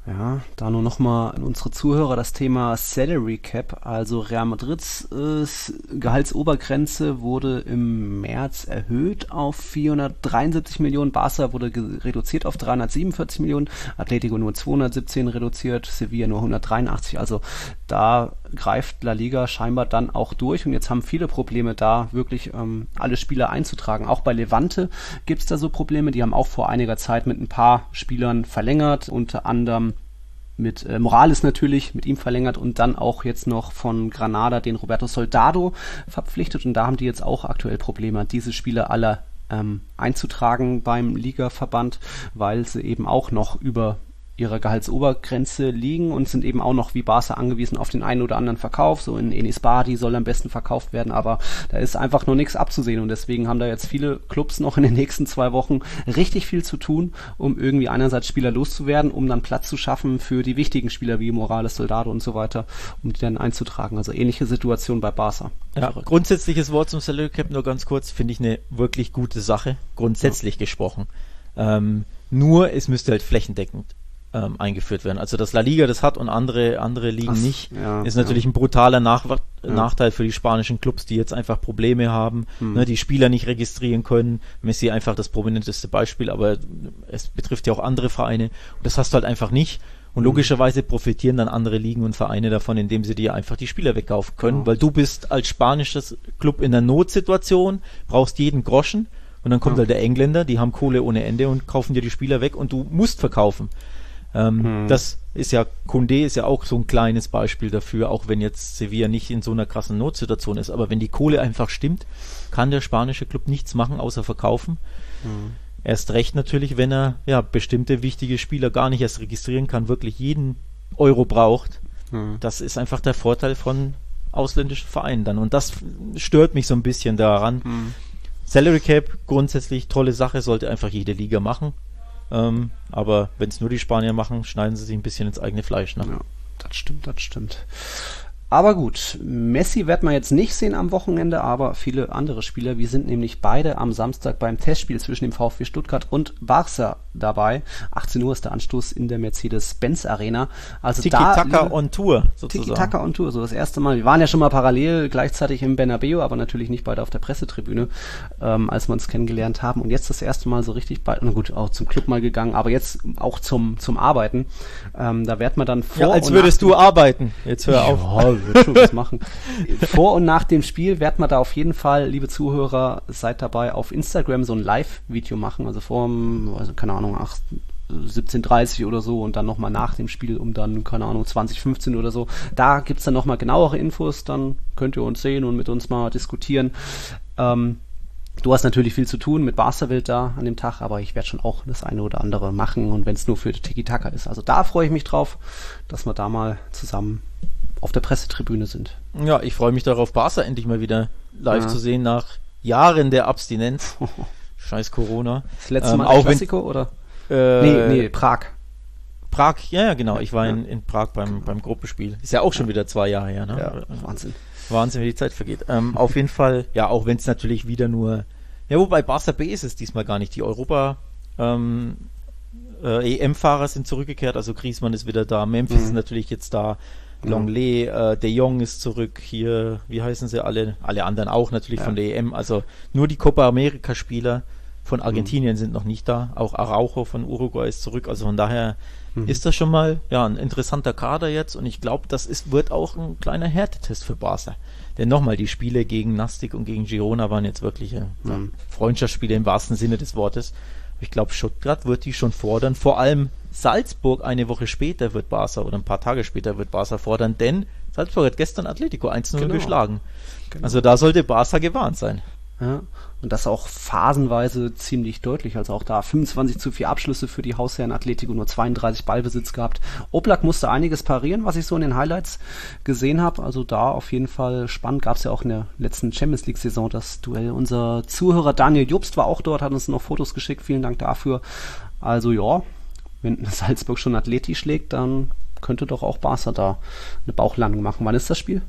Ja, da nur nochmal an unsere Zuhörer das Thema Salary Cap. Also Real Madrids äh, Gehaltsobergrenze wurde im März erhöht auf vierhundertdreiundsiebzig Millionen. Barca wurde ge- reduziert auf dreihundertsiebenundvierzig Millionen. Atletico nur zweihundertsiebzehn reduziert. Sevilla nur hundertdreiundachtzig. Also da greift La Liga scheinbar dann auch durch. Und jetzt haben viele Probleme da, wirklich ähm, alle Spieler einzutragen. Auch bei Levante gibt es da so Probleme. Die haben auch vor einiger Zeit mit ein paar Spielern verlängert. Unter anderem mit äh, Morales natürlich, mit ihm verlängert und dann auch jetzt noch von Granada den Roberto Soldado verpflichtet und da haben die jetzt auch aktuell Probleme, diese Spieler alle ähm, einzutragen beim Ligaverband, weil sie eben auch noch über ihrer Gehaltsobergrenze liegen und sind eben auch noch wie Barca angewiesen auf den einen oder anderen Verkauf. So in Enis Bardi soll am besten verkauft werden, aber da ist einfach noch nichts abzusehen und deswegen haben da jetzt viele Clubs noch in den nächsten zwei Wochen richtig viel zu tun, um irgendwie einerseits Spieler loszuwerden, um dann Platz zu schaffen für die wichtigen Spieler wie Morales, Soldado und so weiter, um die dann einzutragen. Also ähnliche Situation bei Barca. Ja, grundsätzliches Wort zum Salary Cap nur ganz kurz, finde ich eine wirklich gute Sache, grundsätzlich ja. gesprochen. Ähm, nur es müsste halt flächendeckend Ähm, eingeführt werden. Also dass La Liga das hat und andere andere Ligen Ach, nicht, ja, ist natürlich ja. ein brutaler Nach- ja. Nachteil für die spanischen Clubs, die jetzt einfach Probleme haben, hm. ne, die Spieler nicht registrieren können. Messi einfach das prominenteste Beispiel, aber es betrifft ja auch andere Vereine und das hast du halt einfach nicht. Und logischerweise profitieren dann andere Ligen und Vereine davon, indem sie dir einfach die Spieler wegkaufen können, ja. weil du bist als spanisches Club in der Notsituation, brauchst jeden Groschen und dann kommt ja. halt der Engländer, die haben Kohle ohne Ende und kaufen dir die Spieler weg und du musst verkaufen. Ähm, hm. Das ist ja, Koundé ist ja auch so ein kleines Beispiel dafür, auch wenn jetzt Sevilla nicht in so einer krassen Notsituation ist, aber wenn die Kohle einfach stimmt, kann der spanische Club nichts machen, außer verkaufen. Hm. Erst recht natürlich, wenn er ja bestimmte wichtige Spieler gar nicht erst registrieren kann, wirklich jeden Euro braucht. Hm. Das ist einfach der Vorteil von ausländischen Vereinen dann und das stört mich so ein bisschen daran. Hm. Salary Cap, grundsätzlich tolle Sache, sollte einfach jede Liga machen. Ähm, aber wenn es nur die Spanier machen, schneiden sie sich ein bisschen ins eigene Fleisch. Ne? Ja, das stimmt, das stimmt. Aber gut, Messi wird man jetzt nicht sehen am Wochenende, aber viele andere Spieler. Wir sind nämlich beide am Samstag beim Testspiel zwischen dem VfB Stuttgart und Barca dabei. achtzehn Uhr ist der Anstoß in der Mercedes-Benz Arena. Also Tiki-Taka on Tour sozusagen. Tiki-Taka on Tour, so das erste Mal. Wir waren ja schon mal parallel gleichzeitig im Bernabeu, aber natürlich nicht beide auf der Pressetribüne, ähm, als wir uns kennengelernt haben. Und jetzt das erste Mal so richtig bei, na gut, auch zum Club mal gegangen, aber jetzt auch zum zum Arbeiten. Ähm, da wird man dann vor ja, als und würdest nach du arbeiten. Jetzt hör auf. Ja, wird schon was machen. Vor und nach dem Spiel wird man da auf jeden Fall, liebe Zuhörer, seid dabei, auf Instagram so ein Live-Video machen, also vor, also keine Ahnung, siebzehn Uhr dreißig oder so und dann nochmal nach dem Spiel um dann, keine Ahnung, zwanzig fünfzehn oder so. Da gibt's dann nochmal genauere Infos, dann könnt ihr uns sehen und mit uns mal diskutieren. Ähm, Du hast natürlich viel zu tun mit Barca-Welt da an dem Tag, aber ich werde schon auch das eine oder andere machen und wenn es nur für Tiki-Taka ist. Also da freue ich mich drauf, dass wir da mal zusammen auf der Pressetribüne sind. Ja, ich freue mich darauf, Barca endlich mal wieder live ja. zu sehen nach Jahren der Abstinenz. Scheiß Corona. Das letzte ähm, Mal auch Klassiko oder? Äh, nee, nee, Prag. Prag, ja, ja, genau. Ich war ja. in, in Prag beim, beim Gruppenspiel. Ist ja auch schon ja. wieder zwei Jahre her, ne? Ja, Wahnsinn. Wahnsinn, wie die Zeit vergeht. Ähm, auf jeden Fall, ja, auch wenn es natürlich wieder nur, ja, wobei Barca B ist es diesmal gar nicht. Die Europa ähm, äh, E M-Fahrer sind zurückgekehrt, also Griezmann ist wieder da, Memphis mhm. ist natürlich jetzt da, Longley, äh, De Jong ist zurück, hier, wie heißen sie alle? Alle anderen auch natürlich ja. von der E M, also nur die Copa America-Spieler von Argentinien mhm. sind noch nicht da, auch Araujo von Uruguay ist zurück, also von daher mhm. ist das schon mal ja ein interessanter Kader jetzt und ich glaube, das ist, wird auch ein kleiner Härtetest für Barca. Denn nochmal, die Spiele gegen Nastic und gegen Girona waren jetzt wirklich äh, mhm. Freundschaftsspiele im wahrsten Sinne des Wortes. Ich glaube, Stuttgart wird die schon fordern. Vor allem Salzburg eine Woche später wird Barca oder ein paar Tage später wird Barca fordern, denn Salzburg hat gestern Atletico eins null genau. geschlagen. Genau. Also da sollte Barca gewarnt sein. Ja, und das auch phasenweise ziemlich deutlich, also auch da fünfundzwanzig zu vier Abschlüsse für die Hausherren, Atletico nur zweiunddreißig Ballbesitz gehabt. Oblak musste einiges parieren, was ich so in den Highlights gesehen habe, also da auf jeden Fall spannend, gab es ja auch in der letzten Champions League Saison das Duell. Unser Zuhörer Daniel Jobst war auch dort, hat uns noch Fotos geschickt, vielen Dank dafür. Also ja, wenn Salzburg schon Atleti schlägt, dann könnte doch auch Barca da eine Bauchlandung machen. Wann ist das Spiel?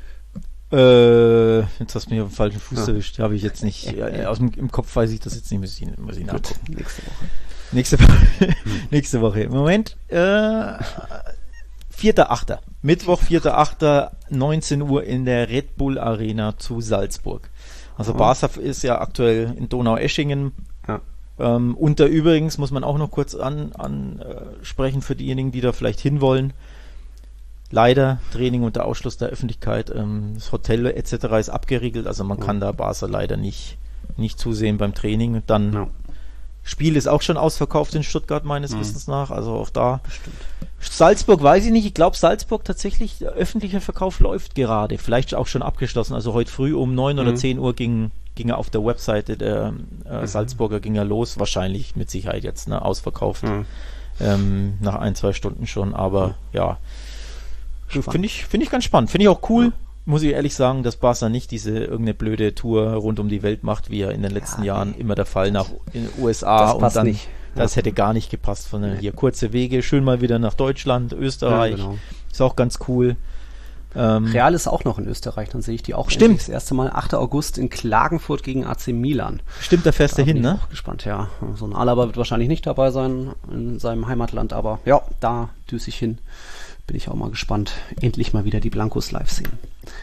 Äh, jetzt hast du mich auf den falschen Fuß ja. erwischt. Habe ich jetzt nicht. Ja, aus dem im Kopf weiß ich das jetzt nicht, muss ich, muss ich nachgucken. Gut, nächste Woche. Nächste Woche. Nächste Woche. Im Moment, äh, vierter achter Mittwoch, vierter achter neunzehn Uhr in der Red Bull Arena zu Salzburg. Also oh. Barca ist ja aktuell in Donaueschingen. Ja. Ähm, und da übrigens muss man auch noch kurz ansprechen an, äh, sprechen für diejenigen, die da vielleicht hinwollen. Leider Training unter Ausschluss der Öffentlichkeit. Ähm, das Hotel et cetera ist abgeriegelt, also man oh. kann da Barca leider nicht, nicht zusehen beim Training. Dann no. Spiel ist auch schon ausverkauft in Stuttgart meines mhm. Wissens nach, also auch da. Bestimmt. Salzburg weiß ich nicht, ich glaube Salzburg tatsächlich, der öffentliche Verkauf läuft gerade, vielleicht auch schon abgeschlossen, also heute früh um neun mhm. oder zehn Uhr ging, ging er auf der Webseite der äh, mhm. Salzburger ging er los, wahrscheinlich mit Sicherheit jetzt, ne, ausverkauft, mhm. ähm, nach ein, zwei Stunden schon, aber mhm. ja, finde ich, finde ich ganz spannend, finde ich auch cool. Mhm. Muss ich ehrlich sagen, dass Barca nicht diese irgendeine blöde Tour rund um die Welt macht, wie ja in den letzten ja, Jahren nee. immer der Fall nach in den U S A. Das passt und dann, nicht. Das hätte gar nicht gepasst. Von nee. Hier kurze Wege, schön mal wieder nach Deutschland, Österreich. Ja, genau. Ist auch ganz cool. Ähm, Real ist auch noch in Österreich, dann sehe ich die auch. Stimmt. Das erste Mal achter August in Klagenfurt gegen A C Milan. Stimmt, da fährst du hin, ne? Ich bin auch gespannt, ja. So ein Alaba wird wahrscheinlich nicht dabei sein in seinem Heimatland, aber ja, da düse ich hin. Bin ich auch mal gespannt. Endlich mal wieder die Blancos live sehen.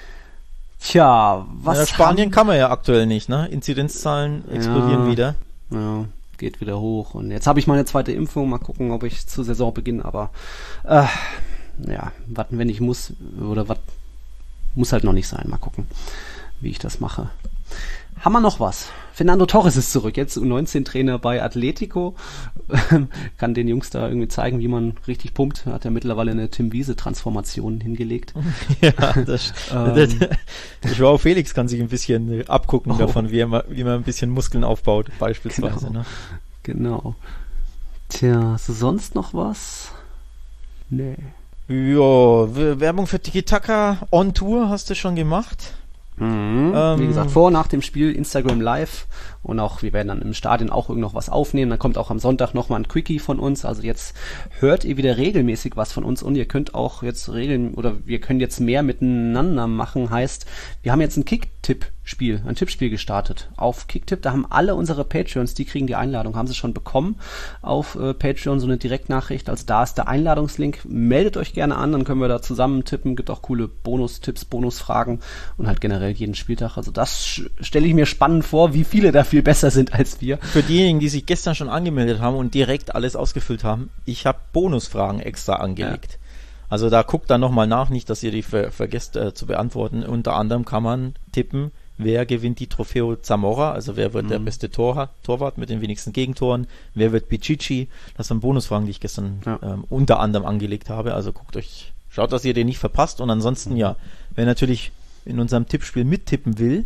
Tja, was... Ja, Spanien haben... kann man ja aktuell nicht, ne? Inzidenzzahlen explodieren ja, wieder. Ja, geht wieder hoch. Und jetzt habe ich meine zweite Impfung. Mal gucken, ob ich zu Saisonbeginn, aber äh, ja, warten, wenn ich muss, oder was muss halt noch nicht sein. Mal gucken, wie ich das mache. Haben wir noch was? Fernando Torres ist zurück, jetzt U neunzehn Trainer bei Atletico. Kann den Jungs da irgendwie zeigen, wie man richtig pumpt. Hat ja mittlerweile eine Tim Wiese-Transformation hingelegt. Ja, das, ähm, das, das Joao Felix kann sich ein bisschen abgucken oh. davon, wie, er, wie man ein bisschen Muskeln aufbaut, beispielsweise. Genau. Ne? Genau. Tja, hast du sonst noch was? Nee. Ja, Werbung für Tiki-Taka on Tour hast du schon gemacht. Mhm. Ähm, Wie gesagt, vor und nach dem Spiel Instagram Live und auch, wir werden dann im Stadion auch irgend noch was aufnehmen, dann kommt auch am Sonntag nochmal ein Quickie von uns, also jetzt hört ihr wieder regelmäßig was von uns und ihr könnt auch jetzt regeln, oder wir können jetzt mehr miteinander machen, heißt, wir haben jetzt ein Kick-Tipp-Spiel, ein Tippspiel gestartet auf Kicktipp, da haben alle unsere Patreons, die kriegen die Einladung, haben sie schon bekommen auf äh, Patreon, so eine Direktnachricht, also da ist der Einladungslink, meldet euch gerne an, dann können wir da zusammen tippen, gibt auch coole Bonustipps, Bonusfragen und halt generell jeden Spieltag. Also das stelle ich mir spannend vor, wie viele da viel besser sind als wir. Für diejenigen, die sich gestern schon angemeldet haben und direkt alles ausgefüllt haben, ich habe Bonusfragen extra angelegt. Ja. Also da guckt dann nochmal nach, nicht, dass ihr die ver- vergesst äh, zu beantworten. Unter anderem kann man tippen, wer gewinnt die Trofeo Zamora, also wer wird mhm. der beste Tor- Torwart mit den wenigsten Gegentoren, wer wird Pichichi. Das sind Bonusfragen, die ich gestern ja. ähm, unter anderem angelegt habe. Also guckt euch, schaut, dass ihr den nicht verpasst. Und ansonsten, mhm. ja, wer natürlich in unserem Tippspiel mittippen will,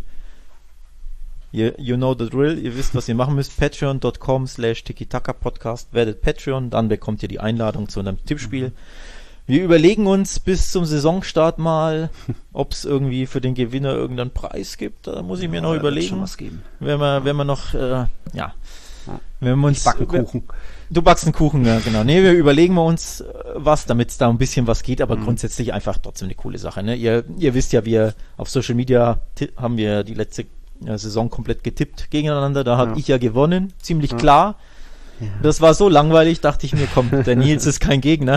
you, you know the drill, ihr wisst, was ihr machen müsst, patreon.com slash tiki-taka-podcast, werdet Patreon, dann bekommt ihr die Einladung zu einem Tippspiel. Mhm. Wir überlegen uns bis zum Saisonstart mal, ob es irgendwie für den Gewinner irgendeinen Preis gibt, da muss ich mir ja, noch überlegen. Schon was geben. Wenn wir, wenn wir noch, äh, ja, ja. wenn wir uns... Ich backe einen Kuchen. Du backst einen Kuchen, ja, genau. Nee, wir überlegen wir uns was, damit es da ein bisschen was geht, aber mhm. grundsätzlich einfach trotzdem eine coole Sache. Ne? Ihr, ihr wisst ja, wir auf Social Media ti- haben wir die letzte ja, Saison komplett getippt gegeneinander. Da habe ja. ich ja gewonnen, ziemlich ja. klar. Ja. Das war so langweilig, dachte ich mir, komm, der Nils ist kein Gegner.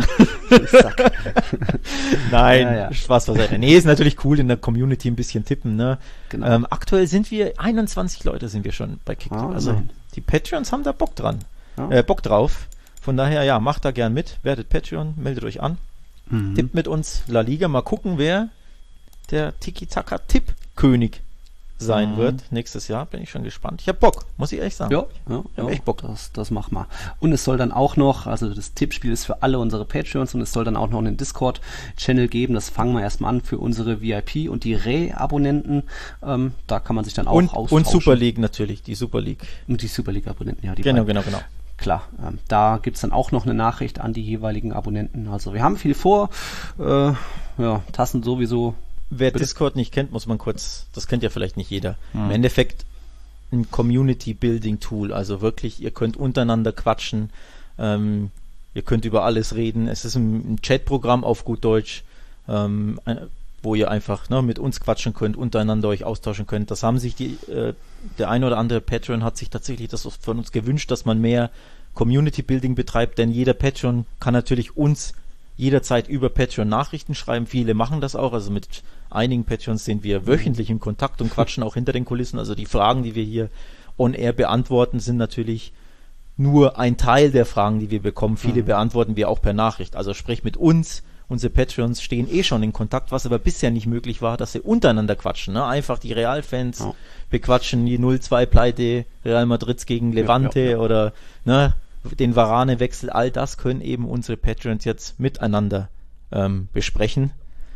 Nein, ja, ja. Spaß beiseite. Nee, ist natürlich cool, in der Community ein bisschen tippen. Ne? Genau. Ähm, aktuell sind wir, einundzwanzig Leute sind wir schon bei Kicktipp. Ah, also nein. Die Patreons haben da Bock dran. Ja. Äh, Bock drauf. Von daher, ja, macht da gern mit, werdet Patreon, meldet euch an, mhm. tippt mit uns La Liga, mal gucken, wer der Tiki-Taka-Tipp-König sein mhm. wird nächstes Jahr. Bin ich schon gespannt. Ich hab Bock, muss ich ehrlich sagen. Ja, ja, ich hab ja, echt Bock. Das, das mach mal. Und es soll dann auch noch, also das Tippspiel ist für alle unsere Patreons und es soll dann auch noch einen Discord-Channel geben. Das fangen wir erstmal an für unsere V I P und die Re-Abonnenten. Ähm, da kann man sich dann auch und, austauschen. Und Super League natürlich, die Super League. Und die Super League-Abonnenten, ja. Die genau, beiden. genau, genau. Klar, ähm, da gibt's dann auch noch eine Nachricht an die jeweiligen Abonnenten. Also wir haben viel vor. Äh, ja, Tassen sowieso. Wer Bitte. Discord nicht kennt, muss man kurz, das kennt ja vielleicht nicht jeder. Hm. Im Endeffekt ein Community-Building-Tool. Also wirklich, ihr könnt untereinander quatschen. Ähm, ihr könnt über alles reden. Es ist ein, ein Chat-Programm auf gut Deutsch, ähm, wo ihr einfach ne, mit uns quatschen könnt, untereinander euch austauschen könnt. Das haben sich die, äh, der eine oder andere Patreon hat sich tatsächlich das von uns gewünscht, dass man mehr Community-Building betreibt, denn jeder Patreon kann natürlich uns jederzeit über Patreon Nachrichten schreiben. Viele machen das auch, also mit einigen Patreons sind wir wöchentlich in Kontakt und quatschen auch hinter den Kulissen. Also die Fragen, die wir hier on air beantworten, sind natürlich nur ein Teil der Fragen, die wir bekommen. Viele mhm. beantworten wir auch per Nachricht. Also sprich mit uns, unsere Patreons stehen eh schon in Kontakt, was aber bisher nicht möglich war, dass sie untereinander quatschen. Ne? Einfach die Realfans ja. bequatschen, die null zwei Pleite Real Madrids gegen Levante ja, ja, ja. oder ne, den Varane-Wechsel. All das können eben unsere Patreons jetzt miteinander ähm, besprechen.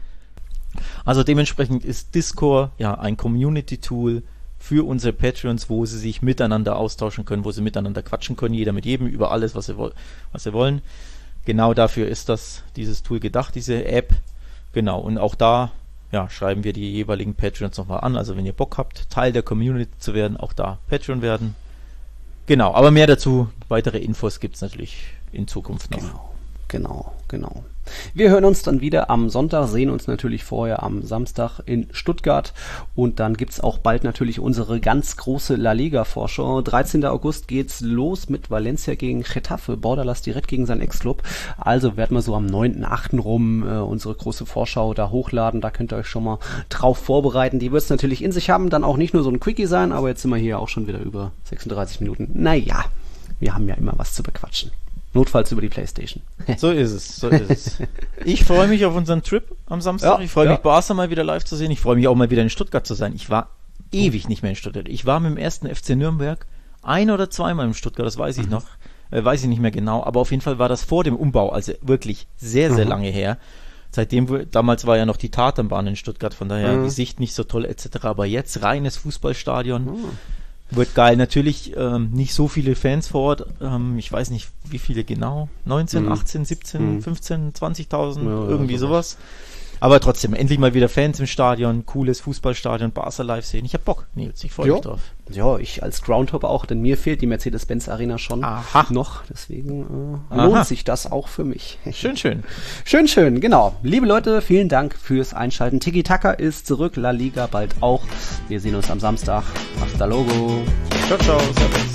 Also dementsprechend ist Discord ja ein Community-Tool für unsere Patreons, wo sie sich miteinander austauschen können, wo sie miteinander quatschen können, jeder mit jedem über alles, was sie, wo- was sie wollen. Genau dafür ist das, dieses Tool gedacht, diese App. Genau, und auch da ja, schreiben wir die jeweiligen Patreons nochmal an. Also wenn ihr Bock habt, Teil der Community zu werden, auch da Patreon werden. Genau, aber mehr dazu, weitere Infos gibt es natürlich in Zukunft noch. Genau, genau, genau. Wir hören uns dann wieder am Sonntag, sehen uns natürlich vorher am Samstag in Stuttgart und dann gibt's auch bald natürlich unsere ganz große La Liga-Vorschau. dreizehnten August geht's los mit Valencia gegen Getafe, Bordalas direkt gegen seinen Ex-Club. Also werden wir so am neunten achten rum äh, unsere große Vorschau da hochladen, da könnt ihr euch schon mal drauf vorbereiten. Die wird's natürlich in sich haben, dann auch nicht nur so ein Quickie sein, aber jetzt sind wir hier auch schon wieder über sechsunddreißig Minuten. Naja, wir haben ja immer was zu bequatschen. Notfalls über die Playstation. So ist es, so ist es. Ich freue mich auf unseren Trip am Samstag. Ja, ich freue ja. mich, Barca mal wieder live zu sehen. Ich freue mich auch mal wieder in Stuttgart zu sein. Ich war ewig nicht mehr in Stuttgart. Ich war mit dem ersten F C Nürnberg ein oder zweimal in Stuttgart, das weiß ich Mhm. noch. Äh, weiß ich nicht mehr genau, aber auf jeden Fall war das vor dem Umbau, also wirklich sehr, sehr Mhm. lange her. Seitdem, wo- damals war ja noch die Tatanbahn in Stuttgart, von daher Mhm. die Sicht nicht so toll et cetera. Aber jetzt reines Fußballstadion. Mhm. Wird geil. Natürlich ähm, nicht so viele Fans vor Ort. Ähm, ich weiß nicht, wie viele genau. neunzehn, Mhm. achtzehn, siebzehn, Mhm. fünfzehn, zwanzigtausend, Ja, ja, irgendwie sowas. sowas. Aber trotzdem, endlich mal wieder Fans im Stadion, cooles Fußballstadion, Barca live sehen. Ich hab Bock, Nils, ich freue Ja. mich drauf. Ja, ich als Groundhopper auch, denn mir fehlt die Mercedes-Benz Arena schon Aha. noch. Deswegen äh, Aha. lohnt sich das auch für mich. Schön, schön. Schön, schön, genau. Liebe Leute, vielen Dank fürs Einschalten. Tiki Taka ist zurück, La Liga bald auch. Wir sehen uns am Samstag. Hasta luego. Ciao, ciao, servus.